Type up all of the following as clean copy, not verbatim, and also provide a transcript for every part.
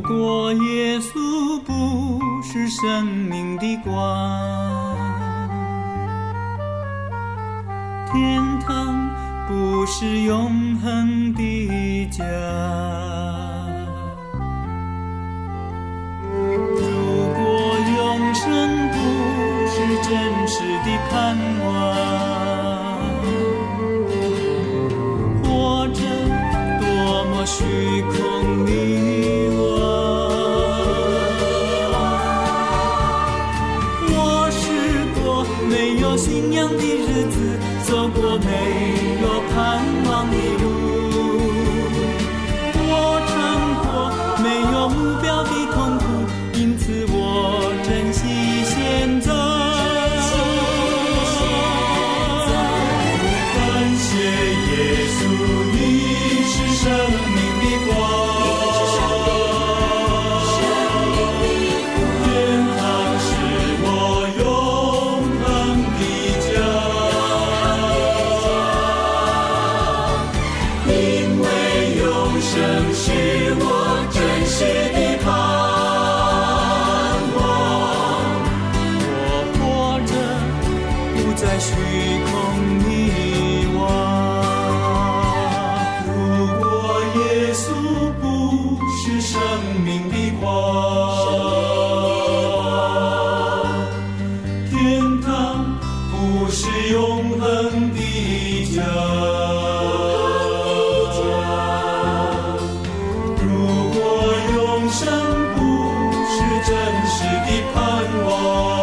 果耶稣不是生命的光，天堂不是永恒的家。如果永生不是真实的盼望，活着多么虚空迷惘。我试过没有信仰的日子，走过没有盼望的路，我尝过没有目标的痛苦，因此我珍惜现在。感谢耶稣，你是生命的光，虚空迷惘。如果耶稣不是生命的光，天堂不是永恒的家。如果永生不是真实的盼望，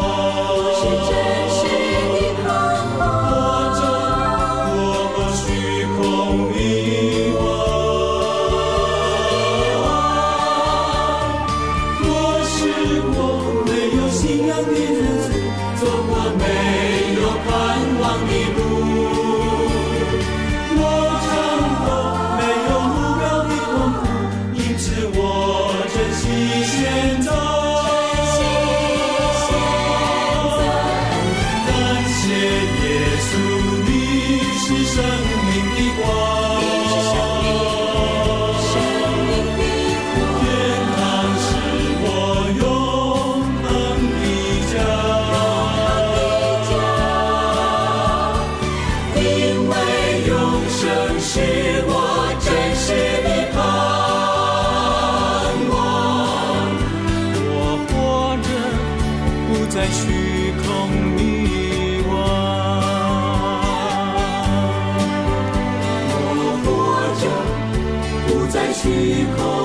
在虚空迷惘，我活着不在虚空